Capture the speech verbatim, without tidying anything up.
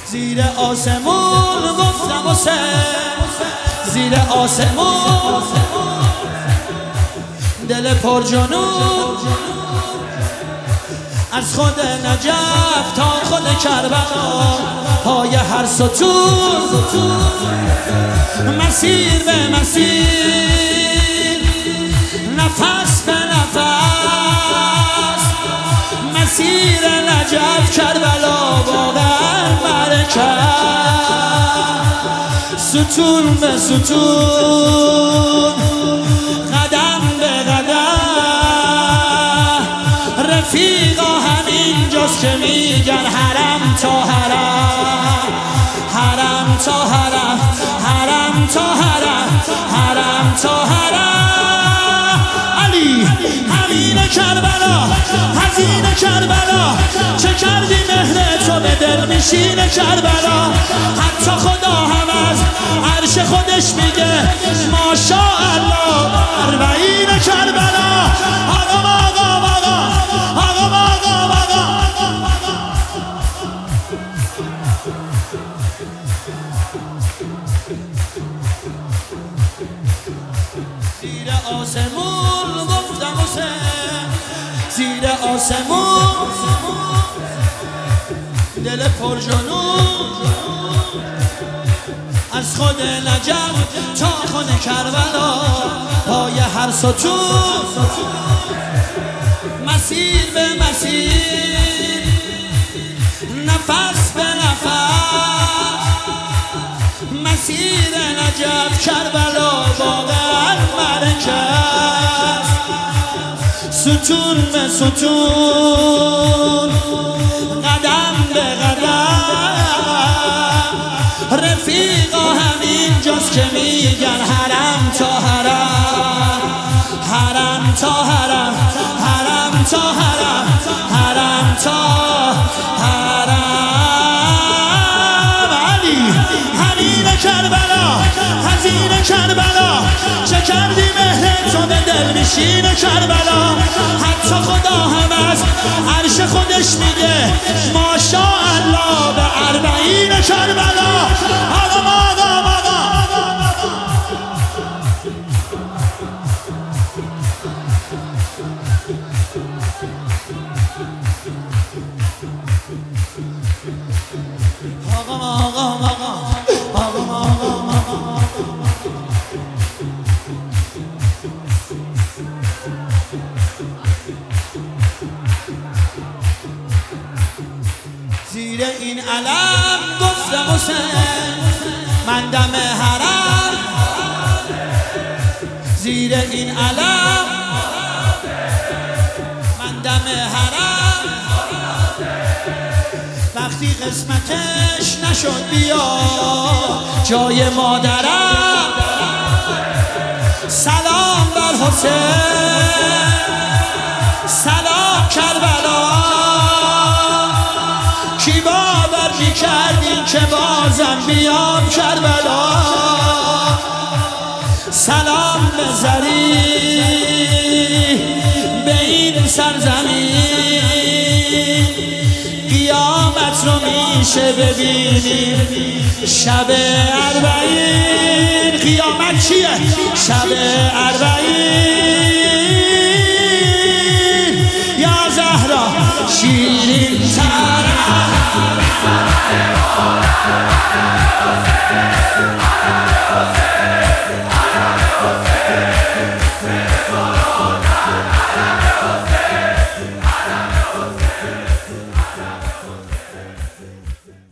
زیر آسمون گفتم حسین، زیر آسمون دل پر جنون از خود نجف تا خود کربلا، پای هر ستون مسیر به مسیر، نفس به نفس، مسیر نجف کربلا واقعا مرکز، ستون به ستون قدم به قدم، رفیقا همینجاست که میگن حرم تا حرم، حرم تا حرم، حرم تا حرم، حرم تا حرم. علی همین کربلا، حزین کربلا، چه کردی مهر تو به دل میشین کربلا، حتی خدا هم از عرش خودش میگه ماشاءالله اربعین کربلا. آقا آقا آقا آقا آقا آقا زیر آسمون گفتم حسین، زیر آسمون دل پر جنون از خود نجف تا خود کربلا، پای هر ستون مسیر به مسیر، نفس به نفس، مسیر نجف کربلا واقعا مرکز، ستون به ستون قدم به قدم، رفیقا همینجاست که میگن حرم تا حرم، حرم تا حرم، حرم تا حرم، حرم تا حرم. علی حنین کربلا، حزین کربلا، چه کردی مهر تو به دل میشین کربلا، حتی خدا هم از عرش خودش میگه ماشاءالله به اربعین کربلا. آقا آقا آقا زیر این علم گفتم حسین من دم حرم، زیر این علم من دم حرم، وقتی قسمتش نشد بیا جای مادرم، سلام بر حسین، سلام کربلا، کی باور میکردین که بازم بیام کربلا، سلام به زری به این سرزمین، قیامت رو میشه ببینیم شب اربعین. قیامت چیه؟ شب اربعین. یا زهرا شیرین تر